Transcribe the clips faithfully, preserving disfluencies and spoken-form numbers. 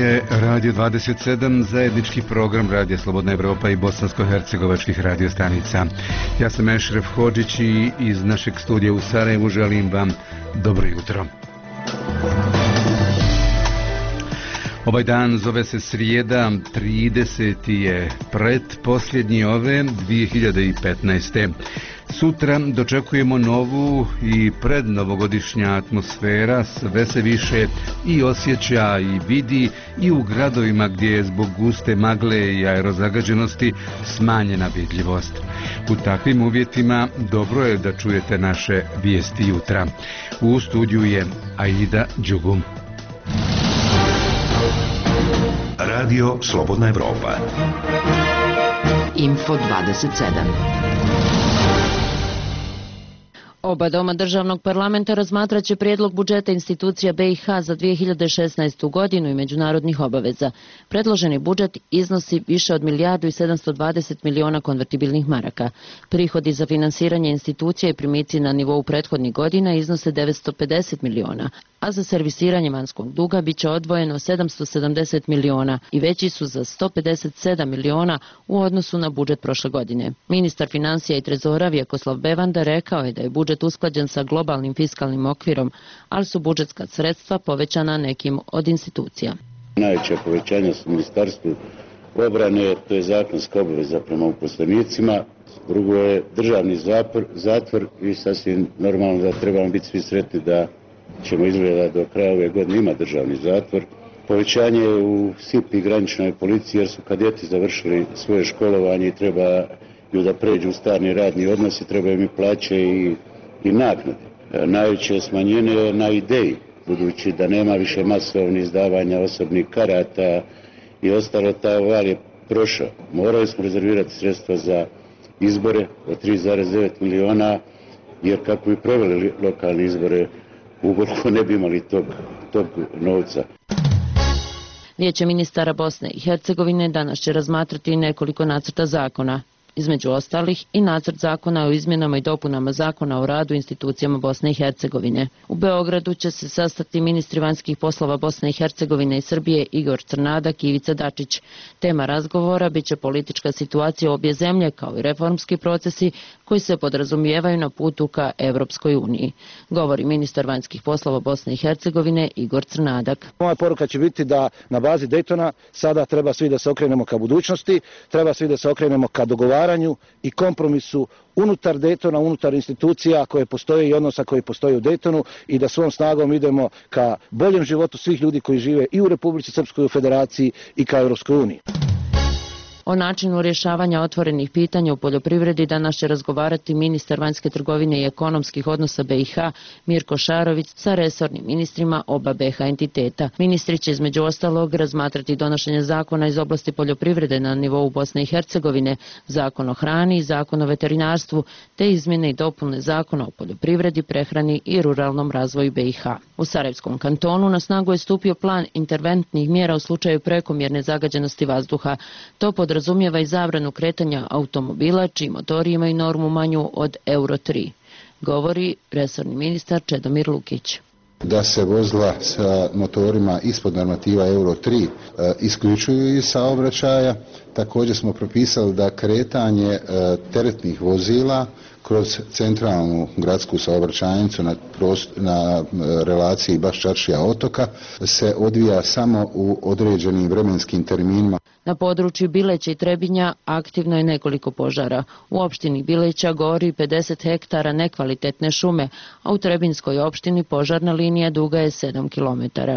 je Radio dvadeset sedam, zajednički program Radija Slobodna Evropa i bosansko-hercegovačkih radiostanica. Ja sam Ešref Hodžić i iz našeg studija u Sarajevu želim vam dobro jutro. Ovaj dan zove se srijeda, trideseti je pretposljednji ove dvije hiljade petnaeste. Sutra dočekujemo novu i prednovogodišnja atmosfera, sve se više i osjeća i vidi i u gradovima gdje je zbog guste magle i aerozagađenosti smanjena vidljivost. U takvim uvjetima dobro je da čujete naše vijesti jutra. U studiju je Aida Đugum. Radio Slobodna Evropa. Info dvadeset sedam. Oba doma državnog parlamenta razmatrat će prijedlog budžeta institucija B i H za dvije hiljade šesnaestu. godinu i međunarodnih obaveza. Predloženi budžet iznosi više od milijardu i sedamsto dvadeset miliona konvertibilnih maraka. Prihodi za finansiranje institucija i primici na nivou prethodnih godina iznose devetsto pedeset miliona, a za servisiranje vanjskog duga bit će odvojeno sedamsto sedamdeset miliona i veći su za sto pedeset sedam miliona u odnosu na budžet prošle godine. Ministar financija i trezora Vjekoslav Bevanda rekao je da je budžet usklađen sa globalnim fiskalnim okvirom, ali su budžetska sredstva povećana nekim od institucija. Najveće povećanje su Ministarstvu obrane, to je zakonska obaveza prema uposlenicima. Drugo je državni zatvor, zatvor i sasvim normalno da trebamo biti svi sretni da ćemo izgledati do kraja ove godine ima državni zatvor. Povećanje u S I P i graničnoj policiji jer su kadeti završili svoje školovanje i treba da pređu u stalni radni odnos i treba im i plaće i, i naknade. Najveće smanjenje na ideji, budući da nema više masovnih izdavanja osobnih karata i ostalo, ta val je prošao. Morali smo rezervirati sredstva za izbore od tri zarez devet miliona, jer kako bi proveli lokalne izbore, ukoliko ne bi imali tog, tog novca. Vijeće ministara Bosne i Hercegovine danas će razmatrati nekoliko nacrta zakona. Između ostalih i nacrt zakona o izmjenama i dopunama zakona o radu institucijama Bosne i Hercegovine. U Beogradu će se sastati ministri vanjskih poslova Bosne i Hercegovine i Srbije Igor Crnadak i Ivica Dačić. Tema razgovora biće politička situacija u obje zemlje kao i reformski procesi koji se podrazumijevaju na putu ka Evropskoj uniji. Govori ministar vanjskih poslova Bosne i Hercegovine Igor Crnadak. Moja poruka će biti da na bazi Daytona sada treba svi da se okrenemo ka budućnosti, treba svi da se okrenemo ka dogovaranju i kompromisu unutar Daytona, unutar institucija koje postoje i odnosa koji postoje u Daytonu i da svom snagom idemo ka boljem životu svih ljudi koji žive i u Republici Srpskoj, u Federaciji i ka Europskoj uniji. O načinu rješavanja otvorenih pitanja u poljoprivredi danas će razgovarati ministar vanjske trgovine i ekonomskih odnosa B i H Mirko Šarović sa resornim ministrima oba B H entiteta. Ministri će između ostalog razmatrati donošenje zakona iz oblasti poljoprivrede na nivou Bosne i Hercegovine, zakon o hrani i zakon o veterinarstvu, te izmjene i dopune zakona o poljoprivredi, prehrani i ruralnom razvoju B i H. U Sarajevskom kantonu na snagu je stupio plan interventnih mjera u slučaju prekomjerne zagađenosti vazduha. To pod razumijeva i zabranu kretanja automobila čiji motori imaju normu manju od Euro tri, govori resorni ministar Čedomir Lukić. Da se vozila sa motorima ispod normativa Euro tri e, isključuju iz saobraćaja. Također smo propisali da kretanje e, teretnih vozila kroz centralnu gradsku saobraćajnicu na, prost, na relaciji Baš-Čaršija otoka se odvija samo u određenim vremenskim terminima. Na području Bileća i Trebinja aktivno je nekoliko požara. U opštini Bileća gori pedeset hektara nekvalitetne šume, a u Trebinskoj opštini požarna linija duga je sedam kilometara.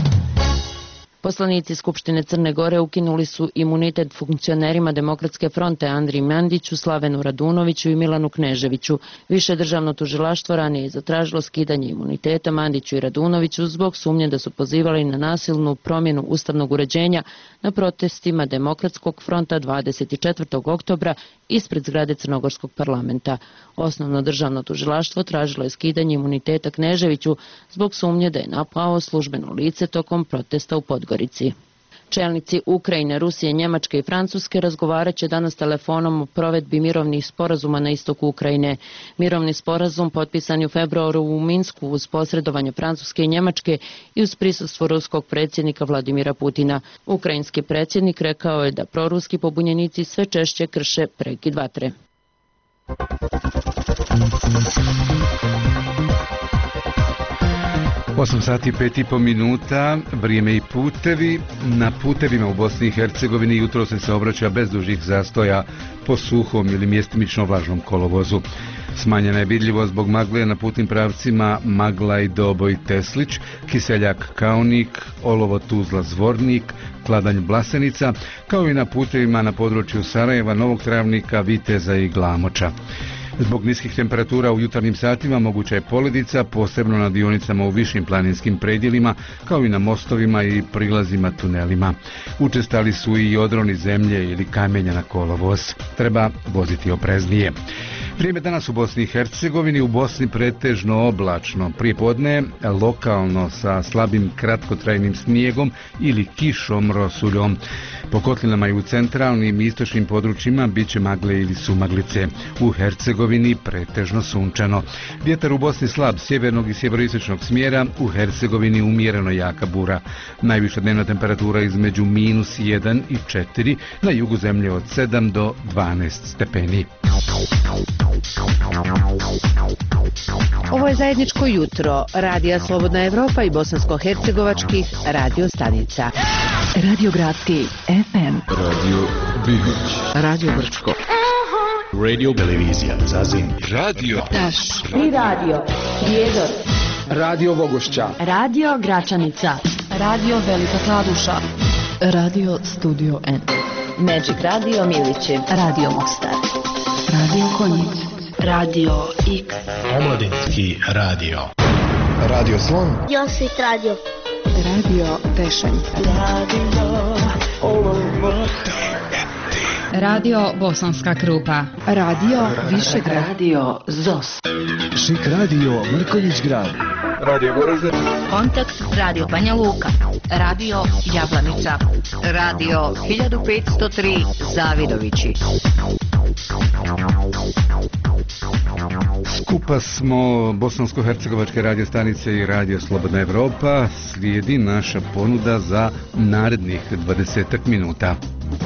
Poslanici Skupštine Crne Gore ukinuli su imunitet funkcionerima Demokratske fronte Andriji Mandiću, Slavenu Radunoviću i Milanu Kneževiću. Više državno tužilaštvo ranije je zatražilo skidanje imuniteta Mandiću i Radunoviću zbog sumnje da su pozivali na nasilnu promjenu ustavnog uređenja na protestima Demokratskog fronta dvadeset četvrtog oktobra ispred zgrade Crnogorskog parlamenta. Osnovno državno tužilaštvo tražilo je skidanje imuniteta Kneževiću zbog sumnje da je napao službeno lice tokom protesta u Podgorici. Čelnici Ukrajine, Rusije, Njemačke i Francuske razgovarat će danas telefonom o provedbi mirovnih sporazuma na istoku Ukrajine. Mirovni sporazum potpisan je u februaru u Minsku uz posredovanje Francuske i Njemačke i uz prisustvo ruskog predsjednika Vladimira Putina. Ukrajinski predsjednik rekao je da proruski pobunjenici sve češće krše prekid vatre. osam sati i pet i po minuta, vrijeme i putevi. Na putevima u Bosni i Hercegovini jutro se saobraća bez dužih zastoja po suhom ili mjestimično vlažnom kolovozu. Smanjena je vidljivost zbog magle na putnim pravcima Maglaj, Doboj, Teslić, Kiseljak, Kaunik, Olovo, Tuzla, Zvornik, Kladanj, Blasenica, kao i na putevima na području Sarajeva, Novog Travnika, Viteza i Glamoča. Zbog niskih temperatura u jutarnjim satima moguća je poledica, posebno na dionicama u višim planinskim predjelima, kao i na mostovima i prilazima tunelima. Učestali su i odroni zemlje ili kamenja na kolovoz. Treba voziti opreznije. Vrijeme danas u Bosni i Hercegovini, u Bosni pretežno oblačno, prijepodne lokalno sa slabim kratkotrajnim snijegom ili kišom rosuljom. Po kotlinama i u centralnim i istočnim područjima bit će magle ili sumaglice. U Hercegovini pretežno sunčano. Vjetar u Bosni slab sjevernog i sjeveroistočnog smjera, u Hercegovini umjereno jaka bura. Najviša dnevna temperatura između minus jedan i četiri, na jugu zemlje od sedam do dvanaest stepeni. Ovo je zajedničko jutro Radija Slobodna Evropa i bosansko-hercegovačkih radio stanica. Radio Gradski F M, Radio Bibić, Radio Brčko, Radio Televizija Zazin, Radio Taš i Radio Prijedor, Radio Vogošća, Radio Gračanica, Radio Velika Kladuša, Radio Studio N, Magic Radio Milići, Radio Mostar, Radio Konjic, Radio X, Omladinski radio, Radio Slon, Josip Radio, Radio Pešanica, Radio Radio Bosanska Krupa, Radio Višegrad, Radio Zos, Šik radio Mrkonjić Grad, Radio Goražde, Kontakt Radio Banja Luka, Radio Jablanica, Radio hiljadu petsto tri Zavidovići. Skupa smo bosansko-hercegovačke radio stanice i Radio Slobodna Evropa. Slijedi naša ponuda za narednih dvadesetak minuta.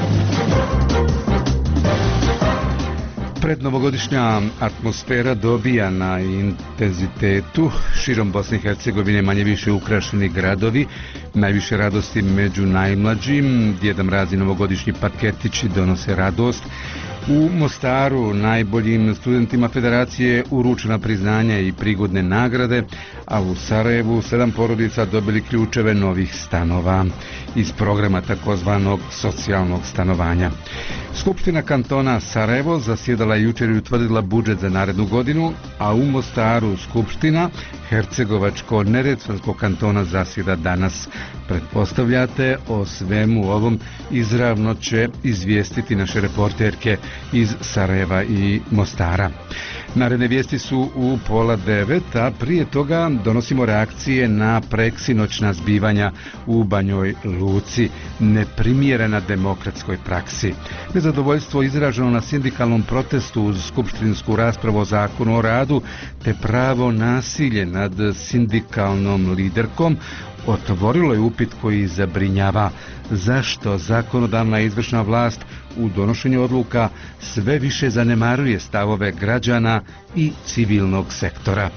Prednovogodišnja atmosfera dobija na intenzitetu. Širom Bosne i Hercegovine manje više ukrašeni gradovi, najviše radosti među najmlađim. Djeda Mraz i novogodišnji paketići donose radost. U Mostaru najboljim studentima federacije uručena priznanja i prigodne nagrade, a u Sarajevu sedam porodica dobili ključeve novih stanova iz programa takozvanog socijalnog stanovanja. Skupština kantona Sarajevo zasjedala jučer i utvrdila budžet za narednu godinu, a u Mostaru Skupština Hercegovačko-Neretvanskog kantona zasjeda danas. Pretpostavljate, o svemu ovom izravno će izvijestiti naše reporterke iz Sarajeva i Mostara. Naredne vijesti su u pola devet, a prije toga donosimo reakcije na preksinoćna zbivanja u Banjoj Luci, neprimjerena demokratskoj praksi. Nezadovoljstvo izraženo na sindikalnom protestu uz skupštinsku raspravu o zakonu o radu, te pravo nasilje nad sindikalnom liderkom otvorilo je upit koji zabrinjava. Zašto zakonodavna i izvršna vlast u donošenju odluka sve više zanemaruje stavove građana i civilnog sektora?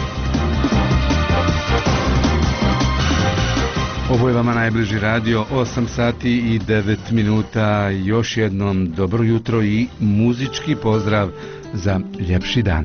Ovo je vama najbliži radio, osam sati i devet minuta. Još jednom dobro jutro i muzički pozdrav za ljepši dan.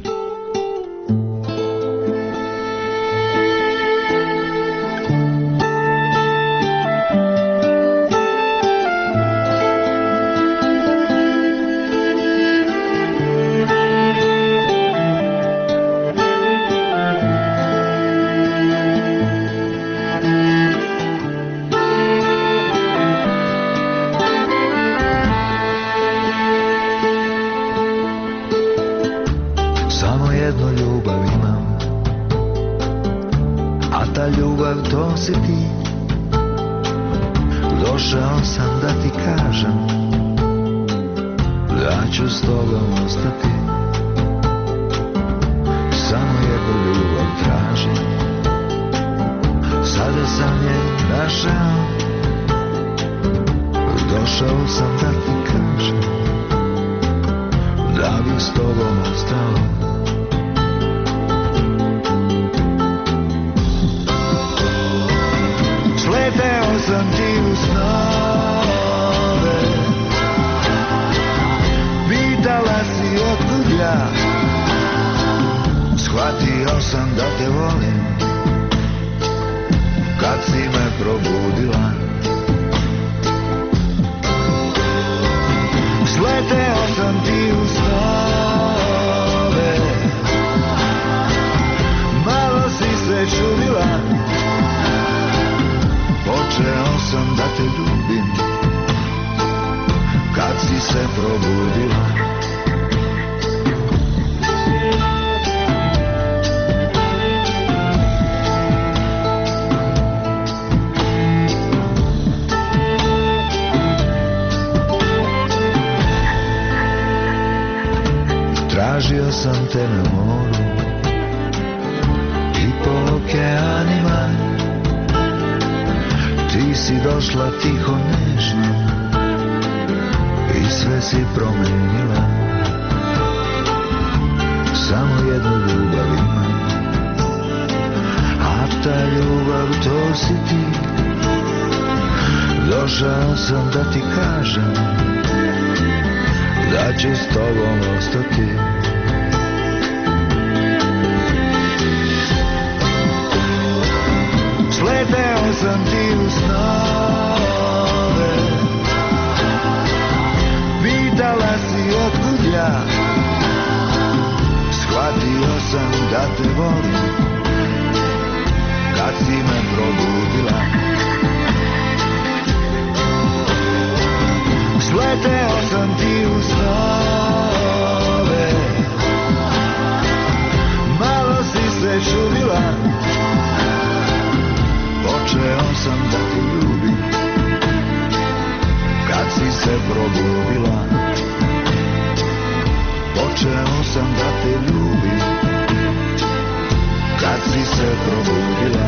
Došao sam da ti kažem da ću s tobom ostati. Samo jednu ljubav tražim, sada sam je našao. Došao sam da ti kažem da bih s tobom ostao. Sleteo sam ti u snove, pitala si otkud ja, shvatio sam da te volim kad si me probudila. Sleteo sam ti u snove, malo si se čudila, počeo sam da te ljubim kad si se probudila. Tražio sam te na moru i po okeanima, ti si došla tiho nežno i sve si promenila. Samo jednu ljubav imam, a ta ljubav to si ti. Došao sam da ti kažem da ću s tobom ostati. Sleteo sam ti u snove, pitala si otkud ja, shvatio sam da te volim kad si me probudila. Sleteo sam ti u snove, malo si se čudila, počeo sam da te ljubim kad si se probudila. Počeo sam da te ljubim kad si se probudila.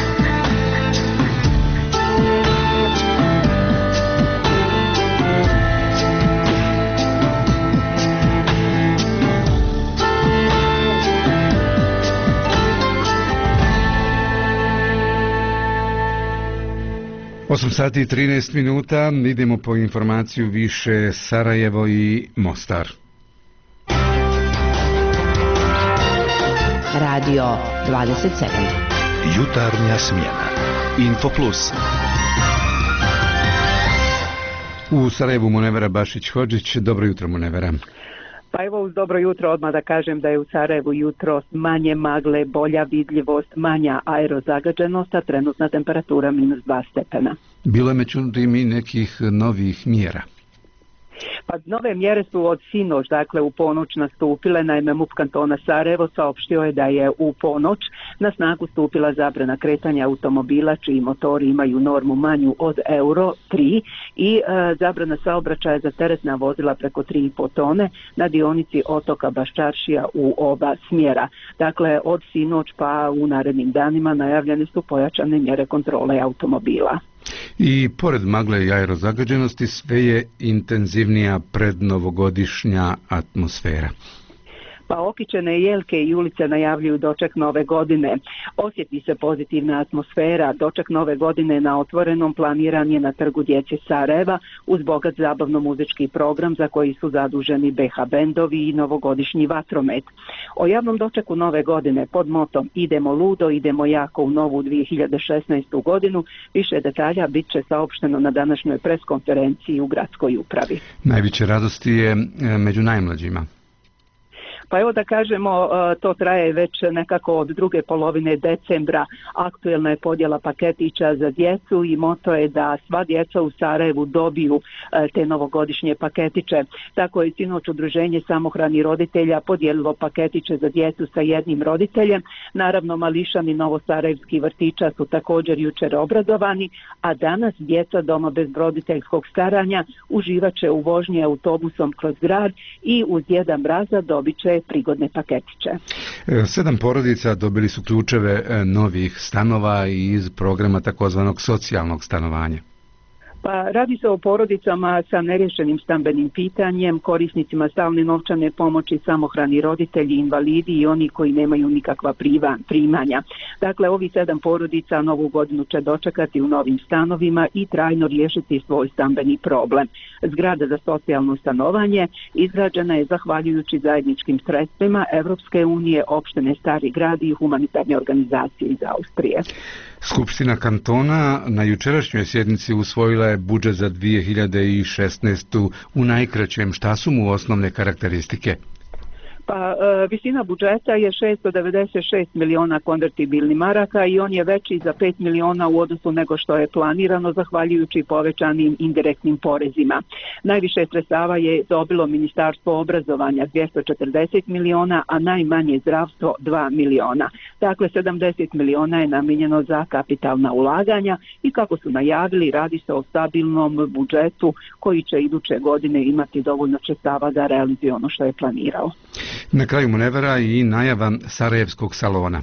osam sati i trinaest minuta, idemo po informaciju više Sarajevo i Mostar. Radio dvadeset sedam. Jutarnja smjena. Info Plus. U Sarajevu Munevera Bašić-Hodžić. Dobro jutro, Munevera. Pa evo, uz dobro jutro odmah da kažem da je u Sarajevu jutro manje magle, bolja vidljivost, manja aerozagađenost, a trenutna temperatura minus dva stepena. Bilo je međutim i nekih novih mjera. Pa nove mjere su od sinoć, dakle u ponoć nastupile. Naime, M U P kantona Sarajevo saopštio je da je u ponoć na snagu stupila zabrana kretanja automobila čiji motori imaju normu manju od euro tri i e, zabrana saobraćaja za teretna vozila preko tri i po tone na dionici otoka Baščaršija u oba smjera. Dakle, od sinoć pa u narednim danima najavljene su pojačane mjere kontrole automobila. I pored magle i aerozagađenosti sve je intenzivnija prednovogodišnja atmosfera. Pa okićene jelke i ulice najavljuju doček nove godine. Osjeti se pozitivna atmosfera. Doček nove godine na otvorenom planiran je na Trgu djece Sarajeva uz bogat zabavno-muzički program za koji su zaduženi B H bendovi i novogodišnji vatromet. O javnom dočeku nove godine pod motom Idemo ludo, idemo jako u novu dvije hiljade šesnaestu godinu više detalja bit će saopšteno na današnjoj preskonferenciji u gradskoj upravi. Najveće radosti je među najmlađima. Pa evo da kažemo, to traje već nekako od druge polovine decembra. Aktuelna je podjela paketića za djecu i moto je da sva djeca u Sarajevu dobiju te novogodišnje paketiće. Tako je sinoć udruženje samohrani roditelja podijelilo paketiće za djecu sa jednim roditeljem. Naravno, mališani novosarajevski vrtića su također jučer obradovani, a danas djeca doma bez roditeljskog staranja uživat će u vožnji autobusom kroz grad i uz jedan mraza dobit će prigodne paketiće. Sedam porodica dobili su ključeve novih stanova iz programa takozvanog socijalnog stanovanja. Pa radi se o porodicama sa nerješenim stambenim pitanjem, korisnicima stalne novčane pomoći, samohrani roditelji, invalidi i oni koji nemaju nikakva primanja. Dakle, ovi sedam porodica novu godinu će dočekati u novim stanovima i trajno riješiti svoj stambeni problem. Zgrada za socijalno stanovanje izgrađena je zahvaljujući zajedničkim sredstvima Evropske unije, opštine Stari grad i humanitarne organizacije iz Austrije. Skupština kantona na jučerašnjoj sjednici usvojila je budžet za dvije hiljade šesnaestu. U najkraćem, šta su mu osnovne karakteristike? Pa e, visina budžeta je šessto devedeset šest miliona konvertibilnih maraka i on je veći za pet miliona u odnosu nego što je planirano zahvaljujući povećanim indirektnim porezima. Najviše sredstava je dobilo Ministarstvo obrazovanja dvjesto četrdeset miliona, a najmanje zdravstvo dva miliona. Dakle, sedamdeset miliona je namijenjeno za kapitalna ulaganja i kako su najavili, radi se o stabilnom budžetu koji će iduće godine imati dovoljno sredstava da realizuje ono što je planirao. Na kraju Munevera i najava Sarajevskog salona.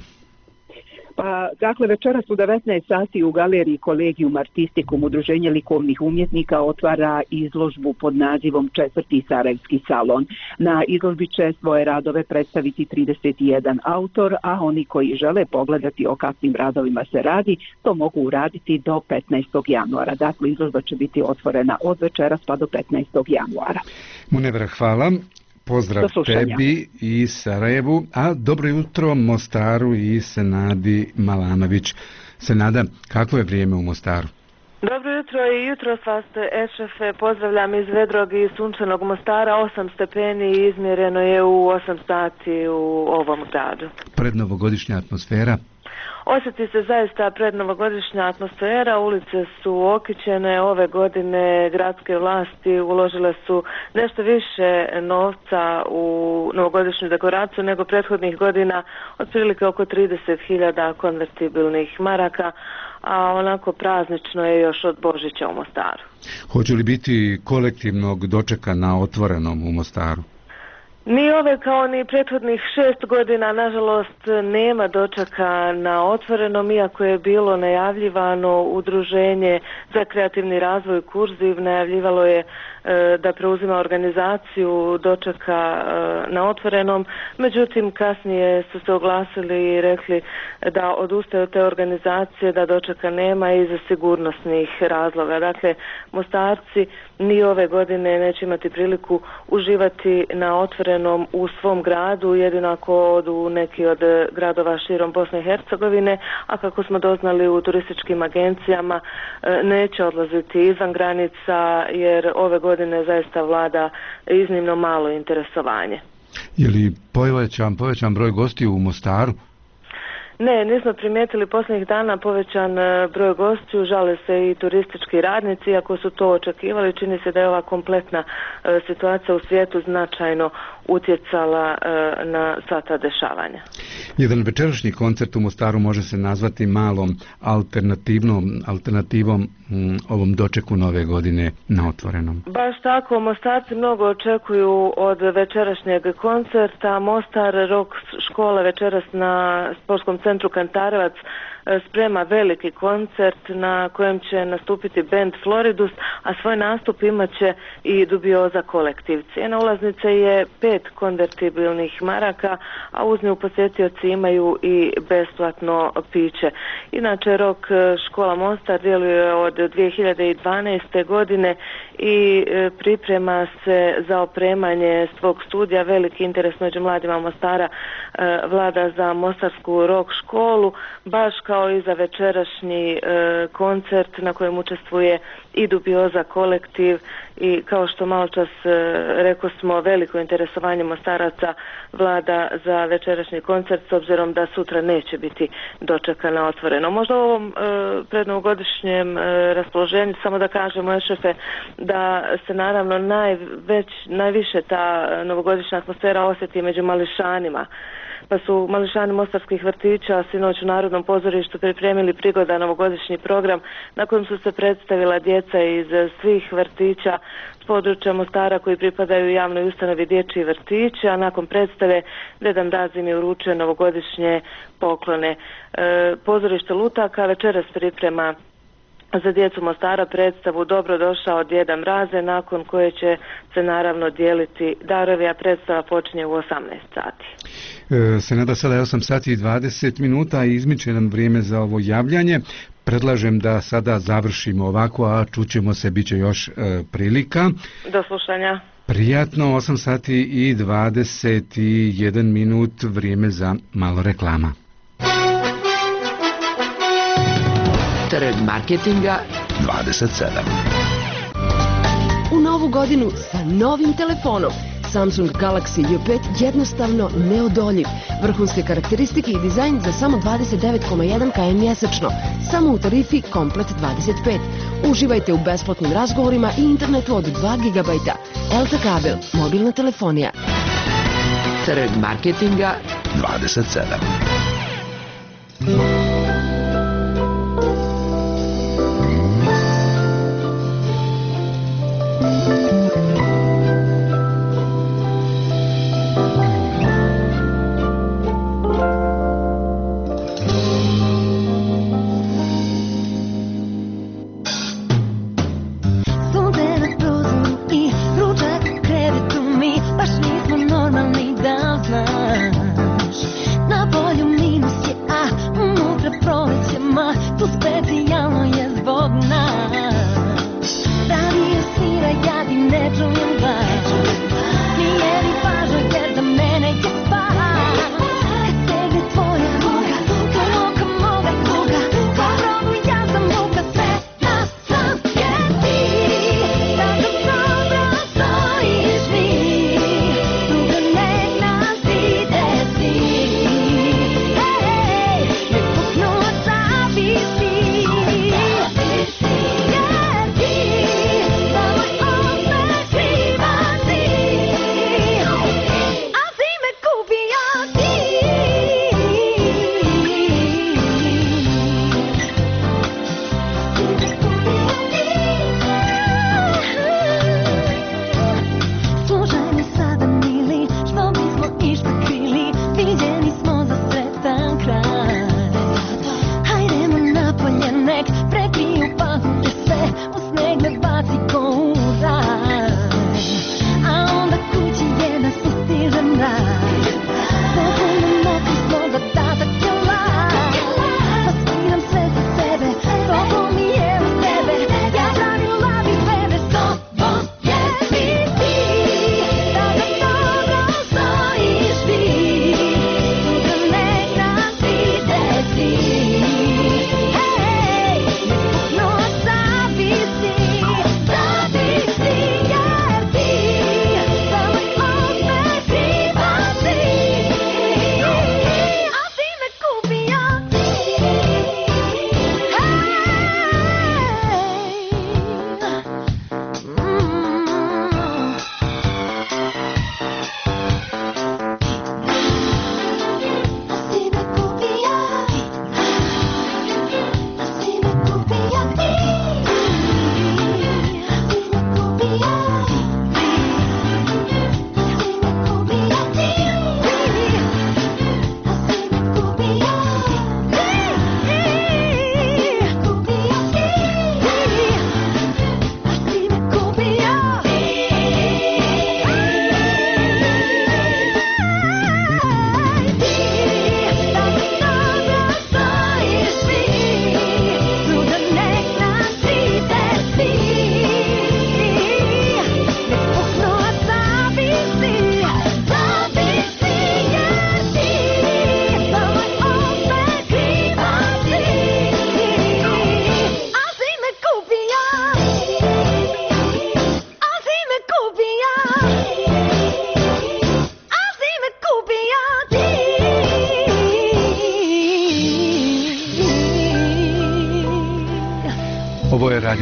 Pa, dakle, večeras u devetnaest sati u galeriji Collegium Artisticum udruženje likovnih umjetnika otvara izložbu pod nazivom Četvrti Sarajevski salon. Na izložbi će svoje radove predstaviti trideset jedan autor, a oni koji žele pogledati o kakvim radovima se radi, to mogu uraditi do petnaestog januara. Dakle, izložba će biti otvorena od večeras pa do petnaestog januara. Munevera, hvala. Pozdrav tebi i Sarajevu, a dobro jutro Mostaru i Senadi Malanović. Senada, kakvo je vrijeme u Mostaru? Dobro jutro i jutro vas Ešefe, pozdravljam iz vedrog i sunčanog Mostara. osam stepeni izmjereno je u osam sati u ovom gradu. Prednovogodišnja atmosfera? Osjeti se zaista prednovogodišnja atmosfera, ulice su okićene, ove godine gradske vlasti uložile su nešto više novca u novogodišnju dekoraciju nego prethodnih godina, otprilike oko trideset hiljada konvertibilnih maraka, a onako praznično je još od Božića u Mostaru. Hoće li biti kolektivnog dočeka na otvorenom u Mostaru? Ni ove kao ni prethodnih šest godina, nažalost, nema dočeka na otvorenom, iako je bilo najavljivano udruženje za kreativni razvoj Kurziv, najavljivalo je e, da preuzima organizaciju dočeka e, na otvorenom, međutim kasnije su se oglasili i rekli da odustaju od te organizacije, da dočeka nema iz sigurnosnih razloga. Dakle, Mostarci ni ove godine neće imati priliku uživati na otvorenom u svom gradu, jedino ako odu u neki od gradova širom Bosne i Hercegovine, a kako smo doznali u turističkim agencijama neće odlaziti izvan granica jer ove godine zaista vlada iznimno malo interesovanje. Je li povećan, povećan broj gostiju u Mostaru? Ne, nismo primijetili posljednjih dana povećan broj gostiju, žale se i turistički radnici, iako su to očekivali, čini se da je ova kompletna e, situacija u svijetu značajno utjecala e, na sva ta dešavanja. Jedan večerašnji koncert u Mostaru može se nazvati malom alternativnom, alternativom m, ovom dočeku nove godine na otvorenom. Baš tako, Mostarci mnogo očekuju od večerašnjeg koncerta. Mostar Rock škola večeras na sportskom centru Kantarevac sprema veliki koncert na kojem će nastupiti band Floridus, a svoj nastup imat će i Dubioza kolektiv. Cijena ulaznice je pet konvertibilnih maraka, a uzni posjetioci imaju i besplatno piće. Inače, Rock škola Mostar djeluje od dvije hiljade dvanaeste. godine i priprema se za opremanje svog studija. Veliki interes među mladima Mostara vlada za mostarsku rock školu, baš kao kao i za večerašnji e, koncert na kojem učestvuje i Dubioza kolektiv i kao što malo čas e, rekao smo, veliko interesovanje Mostaraca vlada za večerašnji koncert s obzirom da sutra neće biti dočeka na Otvoreno. Možda u ovom e, prednovogodišnjem e, raspoloženju samo da kažemo, šefe, da se naravno najveć, najviše ta novogodišnja atmosfera osjeti među mališanima. Pa su mališani mostarskih vrtića sinoć u Narodnom pozorištu pripremili prigodan novogodišnji program na kojem su se predstavila djeca iz svih vrtića s područja Mostara koji pripadaju javnoj ustanovi Dječji vrtić, a nakon predstave Deda Mraz im je uručio novogodišnje poklone. E, pozorište Lutaka večeras priprema za djecu Mostara predstavu Dobro došao Djeda Mraze, nakon koje će se naravno dijeliti darovi, a predstava počinje u osamnaest sati. E, Senada, sada je osam sati i dvadeset minuta i izmiče nam vrijeme za ovo javljanje. Predlažem da sada završimo ovako, a čućemo se, bit će još e, prilika. Do slušanja. Prijatno, osam sati i dvadeset jedan minut, vrijeme za malo reklama. Trg marketinga dvadeset sedam. U novu godinu sa novim telefonom. Samsung Galaxy J pet jednostavno neodoljiv. Vrhunske karakteristike i dizajn za samo dvadeset devet zarez jedan kilometara mjesečno. Samo u tarifi Komplet dvadeset pet. Uživajte u besplatnim razgovorima i internetu od dva gigabajta. Elta kabel, mobilna telefonija. Trg marketinga dvadeset sedam.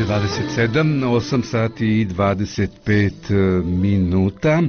Radio dvadeset sedam, osam sati i dvadeset pet minuta.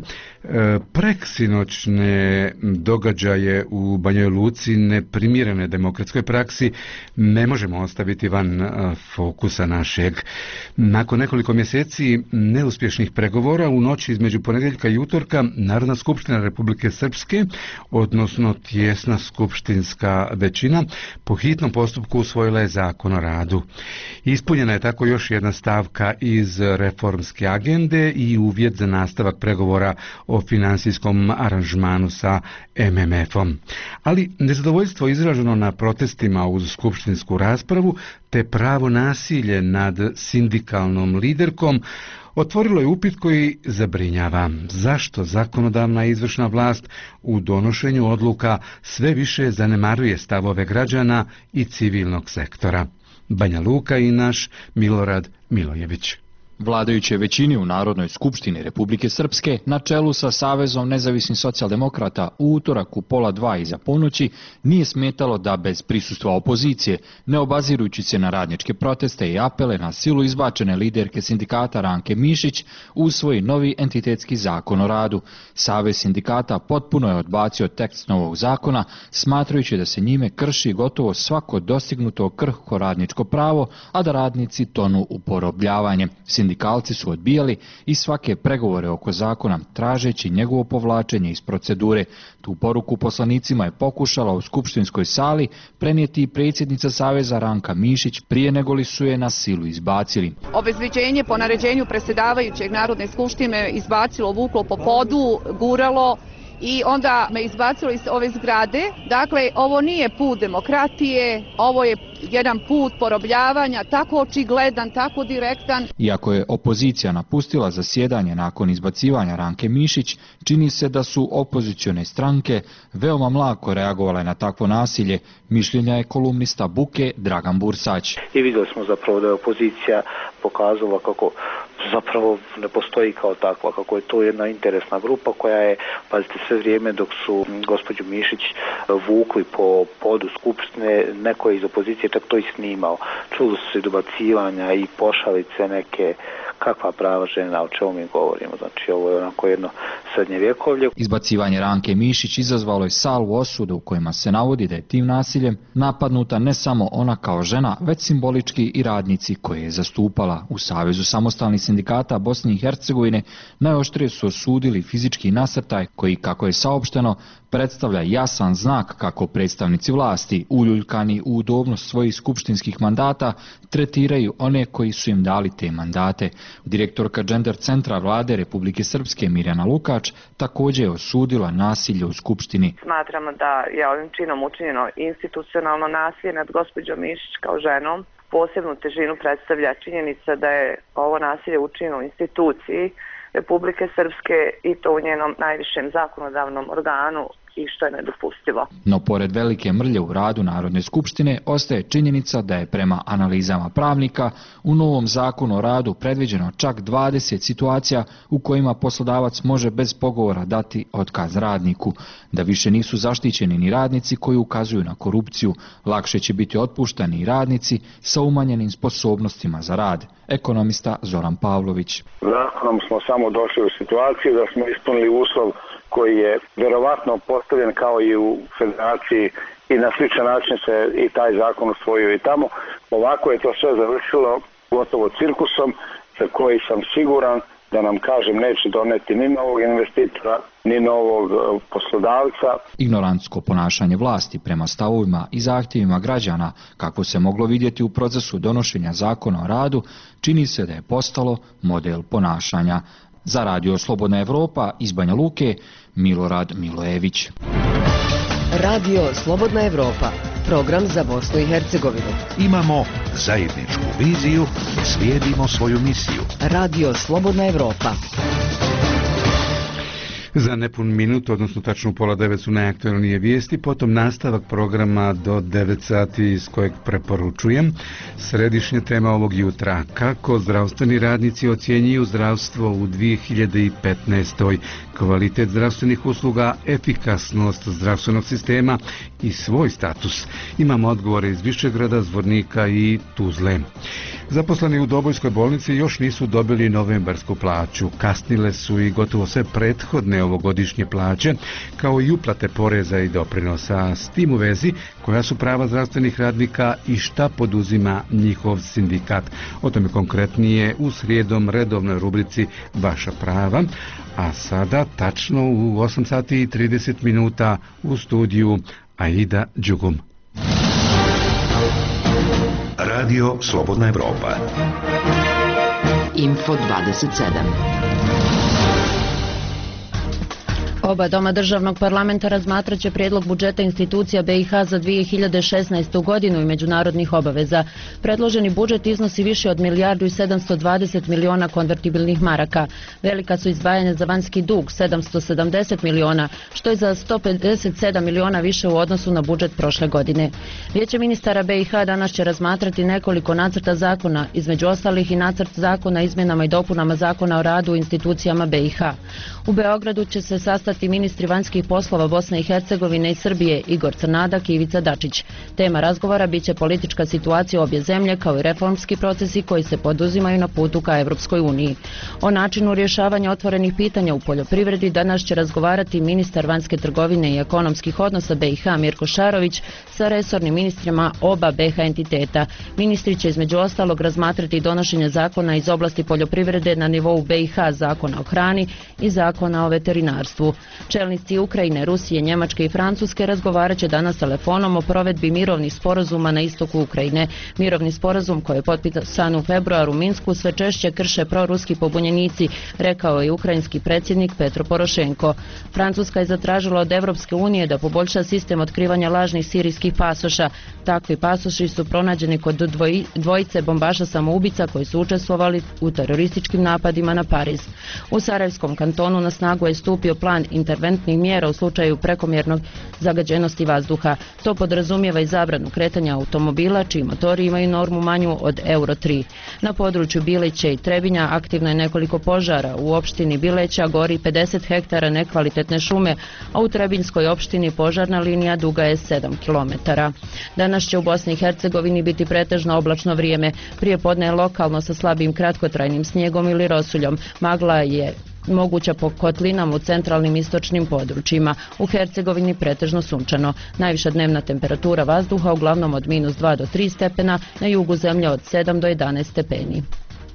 Preksinoćne događaje u Banjoj Luci neprimjerene demokratskoj praksi ne možemo ostaviti van fokusa našeg. Nakon nekoliko mjeseci neuspješnih pregovora u noći između ponedjeljka i utorka Narodna skupština Republike Srpske, odnosno tijesna skupštinska većina, po hitnom postupku usvojila je Zakon o radu. Ispunjena je tako još jedna stavka iz reformske agende i uvjet za nastavak pregovora o financijskom aranžmanu sa M M F-om. Ali nezadovoljstvo izraženo na protestima uz skupštinsku raspravu te pravo nasilje nad sindikalnom liderkom otvorilo je upit koji zabrinjava. Zašto zakonodavna i izvršna vlast u donošenju odluka sve više zanemaruje stavove građana i civilnog sektora? Banja Luka i naš Milorad Milojević. Vladajuće većini u Narodnoj skupštini Republike Srpske na čelu sa Savezom nezavisnih socijaldemokrata u utorak u pola dva iza ponoći nije smetalo da bez prisustva opozicije, ne obazirujući se na radničke proteste i apele na silu izbačene liderke sindikata Ranke Mišić, usvoji novi entitetski zakon o radu. Savez sindikata potpuno je odbacio tekst novog zakona, smatrajući da se njime krši gotovo svako dostignuto krhko radničko pravo, a da radnici tonu u porobljavanje. Sindikalci su odbijali i svake pregovore oko zakona, tražeći njegovo povlačenje iz procedure. Tu poruku poslanicima je pokušala u skupštinskoj sali prenijeti i predsjednica Saveza Ranka Mišić prije nego li su je na silu izbacili. Obezbeđenje po naređenju predsjedavajućeg Narodne skupštine izbacilo, vuklo po podu, guralo i onda me izbacilo iz ove zgrade. Dakle, ovo nije put demokratije, ovo je jedan put porobljavanja, tako očigledan, tako direktan. Iako je opozicija napustila zasjedanje nakon izbacivanja Ranke Mišić, čini se da su opozicione stranke veoma mlako reagovale na takvo nasilje, mišljenja je kolumnista Buke Dragan Bursać. I vidjeli smo zapravo da je opozicija pokazala kako zapravo ne postoji kao takva, kako je to jedna interesna grupa koja je, pazite, sve vrijeme dok su gospođu Mišić vukli po podu skupštine, neko je iz opozicije čak to i snimao. Čuli su se dobacivanja i pošalice neke, kakva prava žena, o čemu mi govorimo. Znači, ovo je onako jedno srednjevjekovlje. Izbacivanje Ranke Mišić izazvalo je salvu osuda u kojima se navodi da je tim nasiljem napadnuta ne samo ona kao žena, već simbolički i radnici koje je zastupala. U Savezu samostalnih sindikata Bosne i Hercegovine najoštrije su osudili fizički nasrtaj koji, kako je saopšteno, predstavlja jasan znak kako predstavnici vlasti, uljuljkani u udobnost svojih skupštinskih mandata, tretiraju one koji su im dali te mandate. Direktorka Gender centra Vlade Republike Srpske Mirjana Lukač također je osudila nasilje u skupštini. Smatramo da je ovim činom učinjeno institucionalno nasilje nad gospođom Mišić kao ženom. Posebnu težinu predstavlja činjenica da je ovo nasilje učinjeno u instituciji Republike Srpske i to u njenom najvišem zakonodavnom organu, i što je nedopustivo. No pored velike mrlje u radu Narodne skupštine ostaje činjenica da je prema analizama pravnika u novom zakonu o radu predviđeno čak dvadeset situacija u kojima poslodavac može bez pogovora dati otkaz radniku. Da više nisu zaštićeni ni radnici koji ukazuju na korupciju, lakše će biti otpuštani i radnici sa umanjenim sposobnostima za rad. Ekonomista Zoran Pavlović. Zakonom smo samo došli u situaciju da smo ispunili uslov koji je vjerovatno postavljen kao i u federaciji i na sličan način se i taj zakon usvojio i tamo. Ovako je to sve završilo gotovo cirkusom za koji sam siguran da nam, kažem, neće doneti ni novog investitora, ni novog poslodavca. Ignorantsko ponašanje vlasti prema stavovima i zahtjevima građana, kako se moglo vidjeti u procesu donošenja zakona o radu, čini se da je postalo model ponašanja. Za Radio Slobodna Evropa iz Banja Luke, Milorad Milojević. Radio Slobodna Evropa, program za Bosnu i Hercegovinu. Imamo zajedničku viziju, slijedimo svoju misiju. Radio Slobodna Evropa. Za nepun minut, odnosno tačno u pola devet su najaktualnije vijesti, potom nastavak programa do devet sati iz kojeg preporučujem. Središnja tema ovog jutra, kako zdravstveni radnici ocjenjuju zdravstvo u dvije hiljade petnaestoj. Kvalitet zdravstvenih usluga, efikasnost zdravstvenog sistema i svoj status. Imamo odgovore iz Višegrada, Zvornika i Tuzle. Zaposleni u Dobojskoj bolnici još nisu dobili novembarsku plaću. Kasnile su i gotovo sve prethodne ovogodišnje plaće, kao i uplate poreza i doprinosa. S tim u vezi, koja su prava zdravstvenih radnika i šta poduzima njihov sindikat. O tome konkretnije u srijedom redovnoj rubrici Vaša prava. A sada, tačno u osam sati i trideset minuta u studiju Aida Đugum. Radio Slobodna Evropa. Info dvadeset sedam. Oba doma državnog parlamenta razmatrat će prijedlog budžeta institucija B i H za dvije hiljade šesnaestu godinu i međunarodnih obaveza. Predloženi budžet iznosi više od milijardu i sedamsto dvadeset miliona konvertibilnih maraka. Velika su izdvajanja za vanjski dug, sedamsto sedamdeset miliona, što je za sto pedeset sedam miliona više u odnosu na budžet prošle godine. Vijeće ministara B i H danas će razmatrati nekoliko nacrta zakona, između ostalih i nacrt zakona izmjenama i dopunama zakona o radu u institucijama B i H. U Beogradu će se sastati ministri vanjskih poslova Bosne i Hercegovine i Srbije Igor Crnadak i Ivica Dačić. Tema razgovora biće politička situacija u obje zemlje kao i reformski procesi koji se poduzimaju na putu ka Evropskoj uniji. O načinu rješavanja otvorenih pitanja u poljoprivredi danas će razgovarati ministar vanjske trgovine i ekonomskih odnosa B i H Mirko Šarović sa resornim ministrima oba B i H entiteta. Ministri će između ostalog razmatrati donošenje zakona iz oblasti poljoprivrede na nivou B i H, zakona o hrani i zakona o veterinarstvu. Čelnici Ukrajine, Rusije, Njemačke i Francuske razgovarat će danas telefonom o provedbi mirovnih sporazuma na istoku Ukrajine. Mirovni sporazum koji je potpisan u februaru u Minsku sve češće krše proruski pobunjenici, rekao je ukrajinski predsjednik Petro Porošenko. Francuska je zatražila od Evropske unije da poboljša sistem otkrivanja lažnih sirijskih pasoša. Takvi pasoši su pronađeni kod dvoji, dvojice bombaša samoubica koji su učestvovali u terorističkim napadima na Pariz. U Sarajevskom kantonu na snagu je stupio plan interventnih mjera u slučaju prekomjernog zagađenosti vazduha. To podrazumijeva i zabranu kretanja automobila čiji motori imaju normu manju od euro tri. Na području Bileća i Trebinja aktivno je nekoliko požara. U opštini Bileća gori pedeset hektara nekvalitetne šume, a u Trebinjskoj opštini požarna linija duga je sedam kilometara. Danas će u Bosni i Hercegovini biti pretežno oblačno vrijeme. Prije podne je lokalno sa slabim kratkotrajnim snijegom ili rosuljom. Magla je moguća po kotlinama u centralnim istočnim područjima. U Hercegovini pretežno sunčano. Najviša dnevna temperatura vazduha uglavnom od minus dva do tri stepena, na jugu zemlje od sedam do jedanaest stepeni.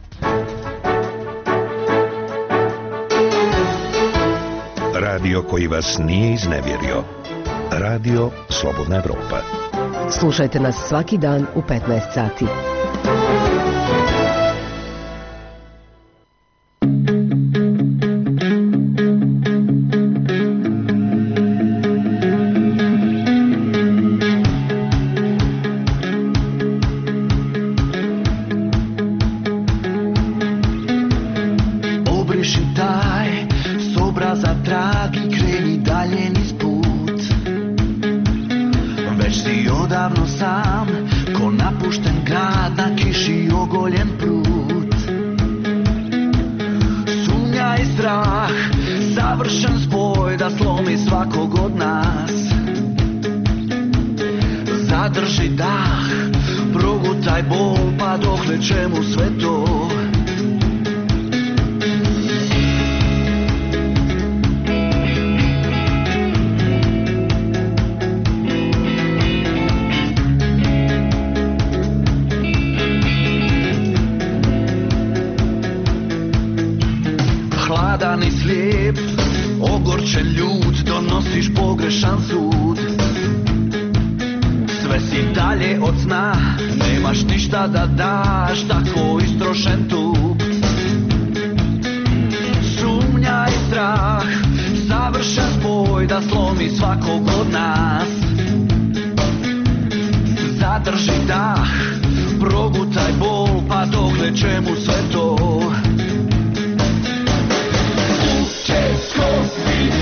Radio koji vas nije iznevjerio. Radio Slobodna Evropa. Slušajte nas svaki dan u petnaest sati. Čemu sve to? Učesko svi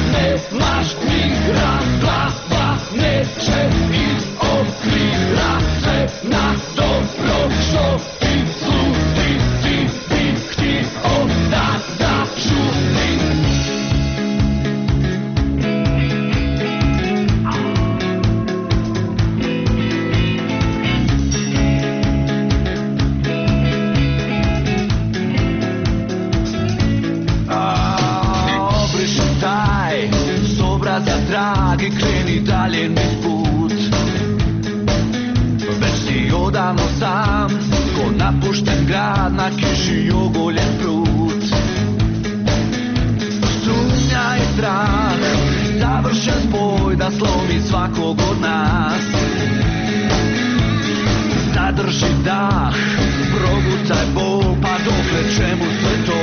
udaljeni put. Već si odavno sam, ko napušten grad na kiši ogoljen prut. Sumnja je strah, završen spoj da slomi svakog od nas. Zadrži dah, progutaj bol, pa dokle čemu sve to?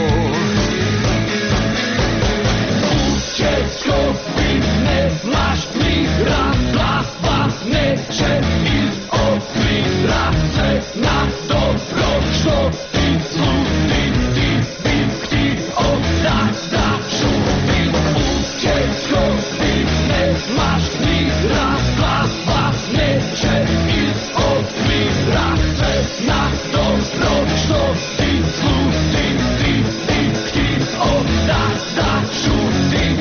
Učesko ti nemaš ni razglasa, neće iz okvira se na dobro što ti sluti, ti bi htio da začuti. Učesko ti nemaš ni razglasa, neće iz okvira se na dobro što ti sluti, ti bi htio da začuti.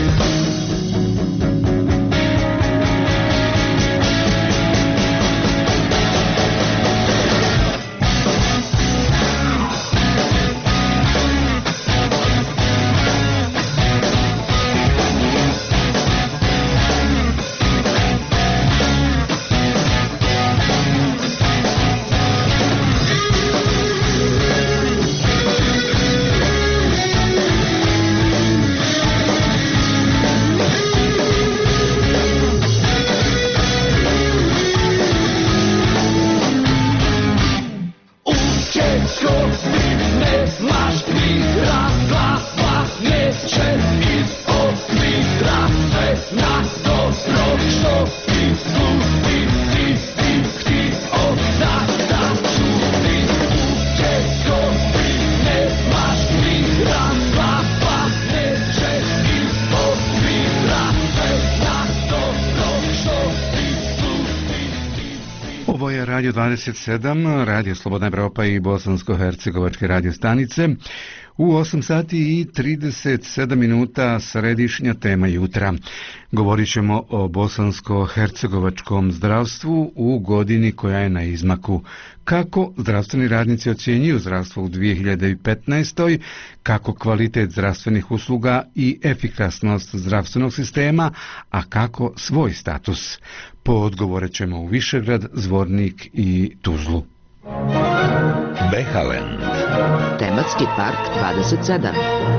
Radio dvadeset sedam, Radio Slobodna Evropa i bosansko-hercegovačke radio stanice. U osam sati i trideset sedam minuta središnja tema jutra. Govorit ćemo o bosansko-hercegovačkom zdravstvu u godini koja je na izmaku. Kako zdravstveni radnici ocjenjuju zdravstvo u dvije hiljade petnaestoj, kako kvalitet zdravstvenih usluga i efikasnost zdravstvenog sistema, a kako svoj status. Po odgovore ćemo u Višegrad, Zvornik i Tuzlu. Behalen. Tematski park dvadeset sedam.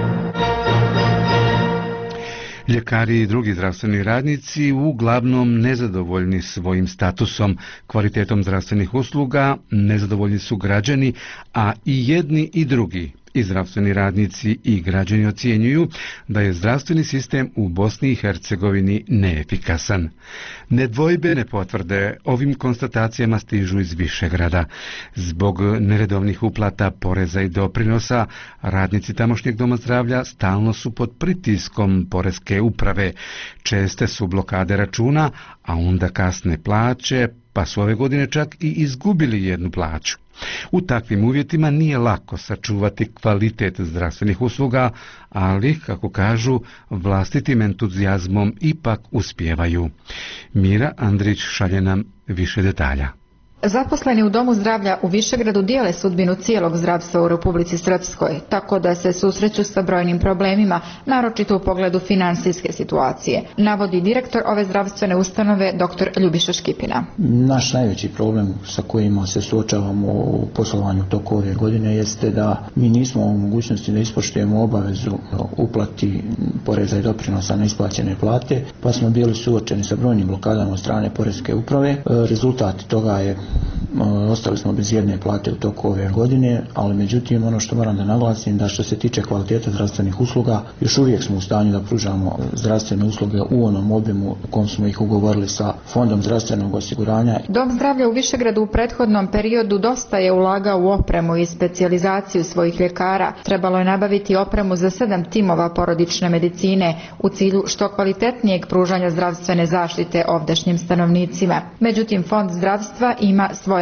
Ljekari i drugi zdravstveni radnici uglavnom nezadovoljni svojim statusom, kvalitetom zdravstvenih usluga, nezadovoljni su građani, a i jedni i drugi. I zdravstveni radnici i građani ocjenjuju da je zdravstveni sistem u Bosni i Hercegovini neefikasan. Nedvojbene potvrde ovim konstatacijama stižu iz Višegrada. Zbog neredovnih uplata poreza i doprinosa, radnici tamošnjeg doma zdravlja stalno su pod pritiskom poreske uprave. Česte su blokade računa, a onda kasne plaće, pa su ove godine čak i izgubili jednu plaću. U takvim uvjetima nije lako sačuvati kvalitet zdravstvenih usluga, ali, kako kažu, vlastitim entuzijazmom ipak uspijevaju. Mira Andrić šalje nam više detalja. Zaposleni u Domu zdravlja u Višegradu dijele sudbinu cijelog zdravstva u Republici Srpskoj, tako da se susreću sa brojnim problemima, naročito u pogledu financijske situacije, navodi direktor ove zdravstvene ustanove dr. Ljubiša Škipina. Naš najveći problem sa kojima se suočavamo u poslovanju toku ove godine jeste da mi nismo u mogućnosti da ispoštujemo obavezu uplati poreza i doprinosa na isplaćene plate, pa smo bili suočeni sa brojnim blokadama od strane poreske uprave. Rezultat toga je ostali smo bez jedne plate u toku ove godine, ali međutim ono što moram da naglasim da što se tiče kvaliteta zdravstvenih usluga, još uvijek smo u stanju da pružamo zdravstvene usluge u onom obimu u kom smo ih ugovorili sa Fondom zdravstvenog osiguranja. Dom zdravlja u Višegradu u prethodnom periodu dosta je ulagao u opremu i specijalizaciju svojih ljekara. Trebalo je nabaviti opremu za sedam timova porodične medicine u cilju što kvalitetnijeg pružanja zdravstvene zaštite ovdašnjim stanovnicima. Međutim, Fond zdravstva ima svoje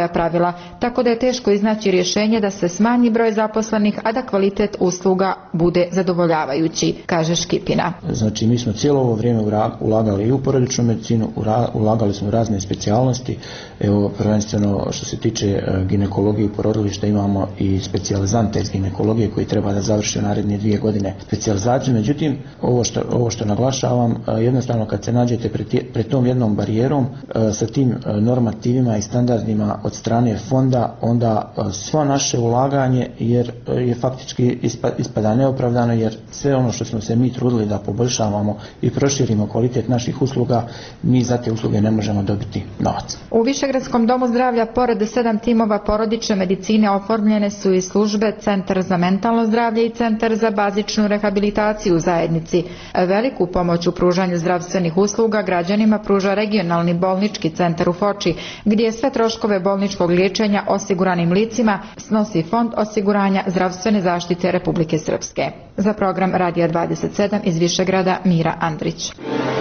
svoja pravila, tako da je teško iznaći rješenje da se smanji broj zaposlenih, a da kvalitet usluga bude zadovoljavajući, kaže Škipina. Znači, mi smo cijelo ovo vrijeme ulagali i u porodičnu medicinu, ulagali smo u razne specijalnosti. Evo, prvenstveno što se tiče ginekologije i porodilišta imamo i specijalizante iz ginekologije koji treba da završi u naredne dvije godine specijalizaciju. Međutim, ovo što, ovo što naglašavam, jednostavno kad se nađete pred, pred tom jednom barijerom sa tim normativima i standardima od strane fonda, onda svo naše ulaganje jer je faktički ispada neopravdano, jer sve ono što smo se mi trudili da poboljšavamo i proširimo kvalitet naših usluga, mi za te usluge ne možemo dobiti novac. U Višegradskom domu zdravlja pored sedam timova porodične medicine oformljene su i službe Centar za mentalno zdravlje i Centar za bazičnu rehabilitaciju u zajednici. Veliku pomoć u pružanju zdravstvenih usluga građanima pruža regionalni bolnički centar u Foči, gdje sve troškove bolničkog liječenja osiguranim licima snosi Fond osiguranja zdravstvene zaštite Republike Srpske. Za program Radija dvadeset sedam iz Višegrada Mira Andrić.